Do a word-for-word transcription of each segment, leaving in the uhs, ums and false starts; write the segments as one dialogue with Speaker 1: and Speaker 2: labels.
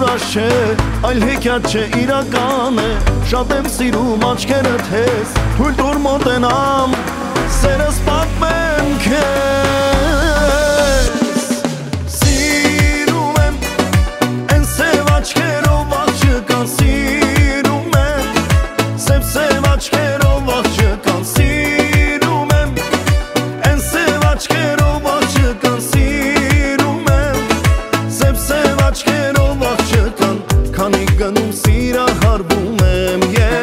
Speaker 1: ամուրաշ չէ, այլ հեքիաթ չէ իրական է, շատ եմ սիրում աչքերդ ես, թույլ տուր մոտենամ, սերս պատմեմ քեզ։ Սիրում եմ, են սև աչքերով աղջկան, սիրում եմ, սև-սև աչքերով աղջկան, սիրում եմ, են սև աչքերով աղջկան, սիրում եմ, սև-սև աչքերով աղջկան, քանի գնում սիրահարվում եմ ես։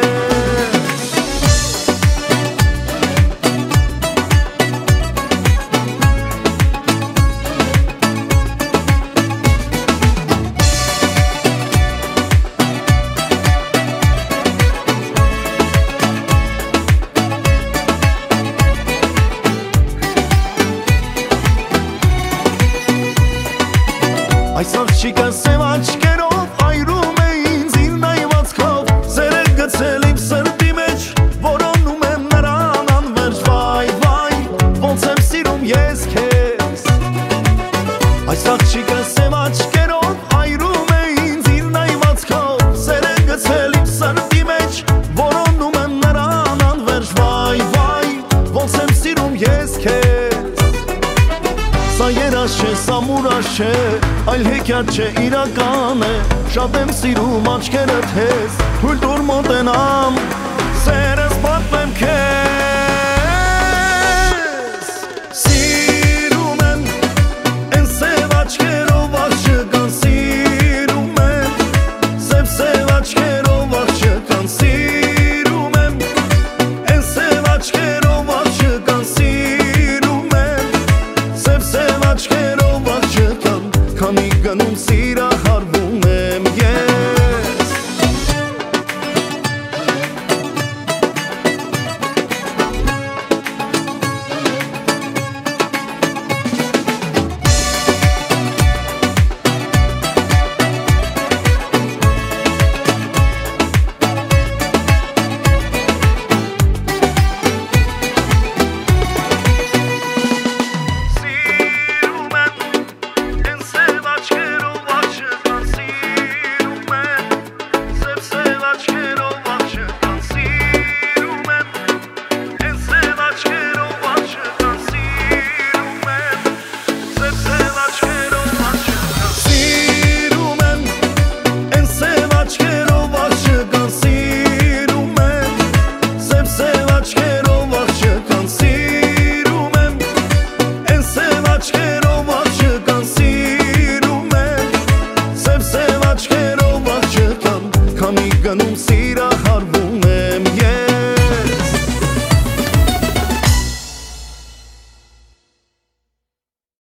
Speaker 1: Այս աղջիկը սև աչքերով այրում է ինձ իր նայվածքով, սերը գցել իմ սրտի մեջ, որոնում եմ նրան անվերջ, վայ, վայ, ոնց եմ սիրում ես քեզ։ Այս աղջիկը սև աչքերով այրում է ինձ իր նայվածքով, սերը գցել իմ սրտի մեջ, որոնում եմ նրան անվերջ, վայ, վայ, ոնց եմ սիրում ես քեզ։ Սա երազ չէ, սա մուրաշ չէ, այլ հեքիաթ չէ իրական է, շատ եմ սիրում աչքերդ ես, թույլ տուր մոտենամ, սերս պատմեմ քեզ։